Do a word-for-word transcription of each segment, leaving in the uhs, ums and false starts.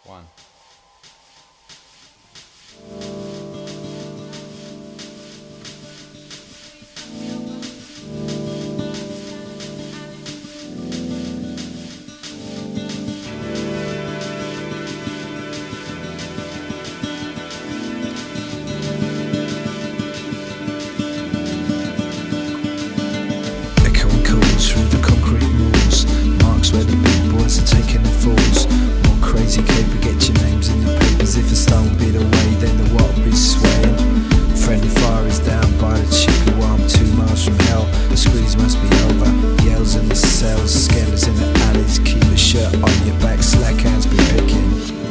One. Echoing calls through the concrete walls, marks where the big boys are taking the falls. More crazy caper, get your names in the papers. If a stone beat away, then the water be swaying. Friendly fire is down by the chippy while I'm two miles from hell. The squeeze must be over. Yells in the cells, skeletons in the alleys. Keep a shirt on your back, slack hands be picking.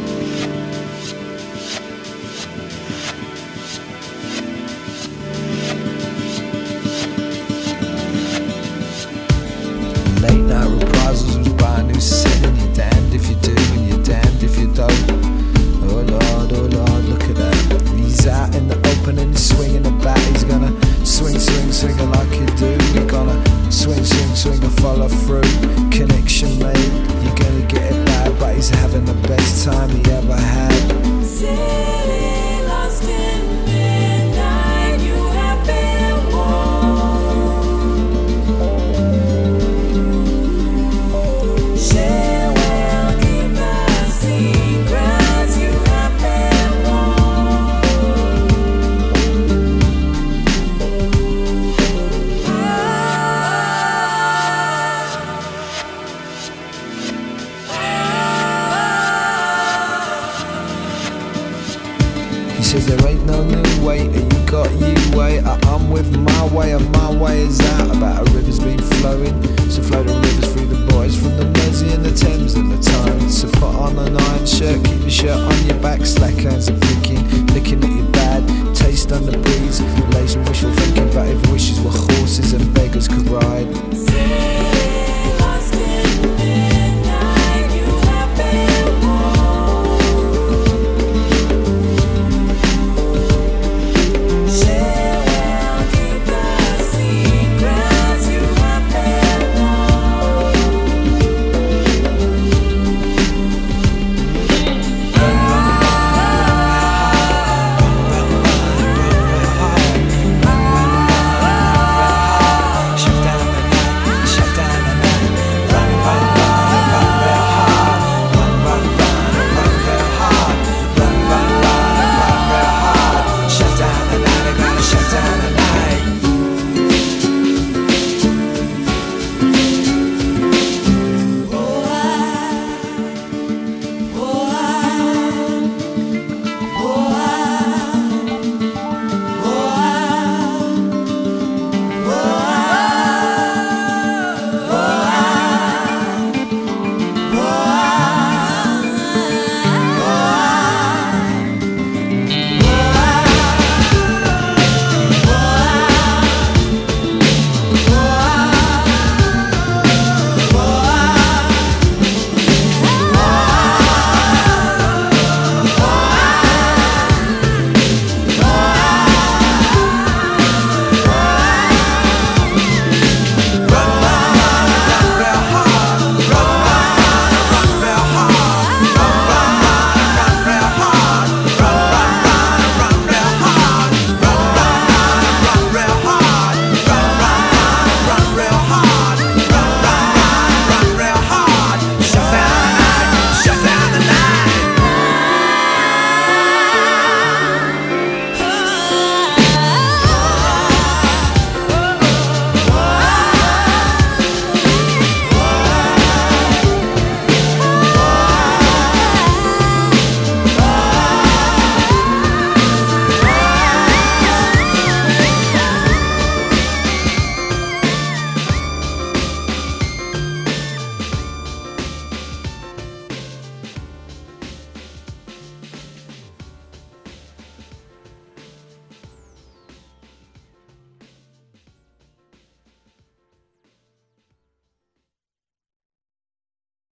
Late night reprisals was by a new setting. You're damned if you do and you're damned if you don't. Oh Lord, oh Lord, look at that. He's out in the open and he's swinging the bat. He's gonna swing, swing, swing it like you do. You're gonna swing, swing, swing and follow through. Connection made, you're gonna get it bad. But he's having the best time he ever had. City lost in midnight, you have been warned. She will keep the secrets, you have been warned. He says there ain't no new way, and you got you way. I, I'm with my way, and my way is out. About a river's been flowing, so flow